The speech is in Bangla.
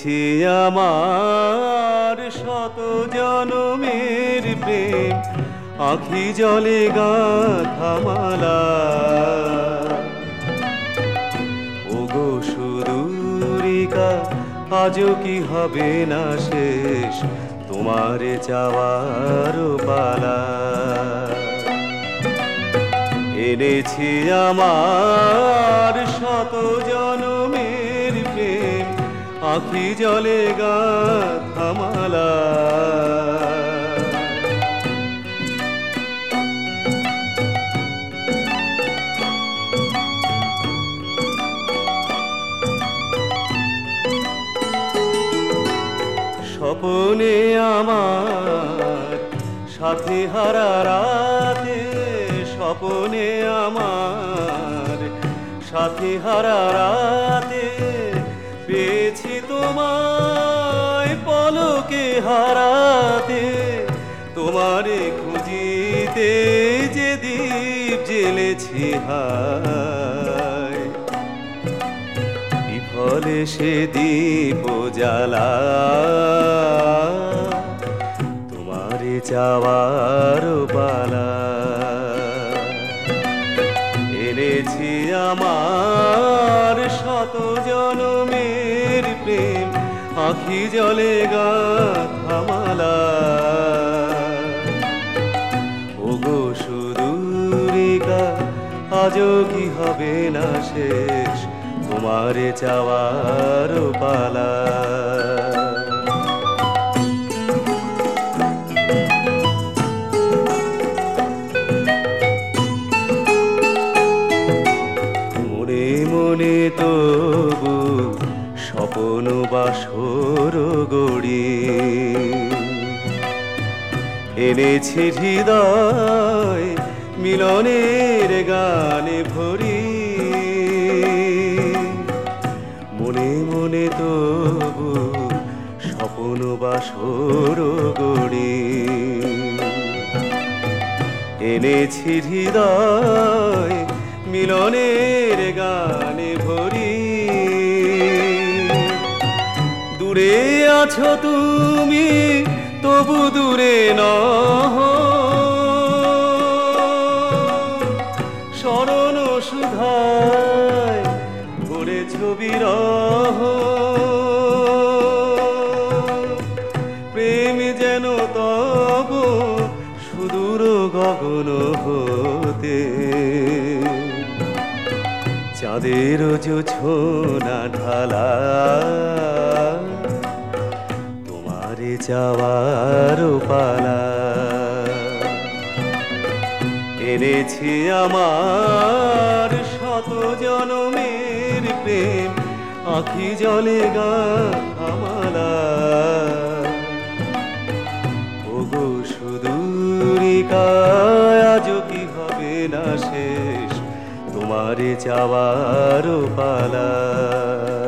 এনেছি আমার শত জনমের প্রেম, আঁখি জলে গাঁথা মালা। ওগো সুদূরিকা, আজও কি হবে না শেষ তোমারে চাওয়ার পালা। এনেছি আমার শত জনমের প্রেম, আঁখি জলে গাঁথা মালা। স্বপনে আমার সাথী হারা রাতে, স্বপনে আমার সাথী হারা রাতে, পেয়েছি তোমায় পলকে হারাতে। তোমারে খুঁজিতে যে দীপ জ্বেলেছি হায়, বিফলে সে দীপ জ্বালা। তোমারে চাওয়ার পালা। এনেছি আমার শত জনমের প্রেম, আঁখি জলে গাঁথা মালা। ওগো সুদূরিকা, আজও কি হবে না শেষ তোমারে চাওয়ার পালা। মনে মনে তবু স্বপন বাসর গড়ি, এনেছি হৃদয় মিলনের গানে ভরি। মনে মনে তবু স্বপন বাসর গড়ি, এনেছি হৃদয় মিলনের গানে ভরি। দূরে আছো তুমি তবু দূরে নহ, স্মরণ সুধায় ভরেছ বিরহ। প্রেম যেন তব সুদূর গগন হতে, চাঁদের জোছনা ঢালা। তোমারে চাওয়ার পালা। এনেছি আমার শত জনমের প্রেম, আঁখি জলে গাঁথা মালা। ওগো সুদূরিকা, আজও কি হবে না শেষ তোমারে চাওয়ার পালা।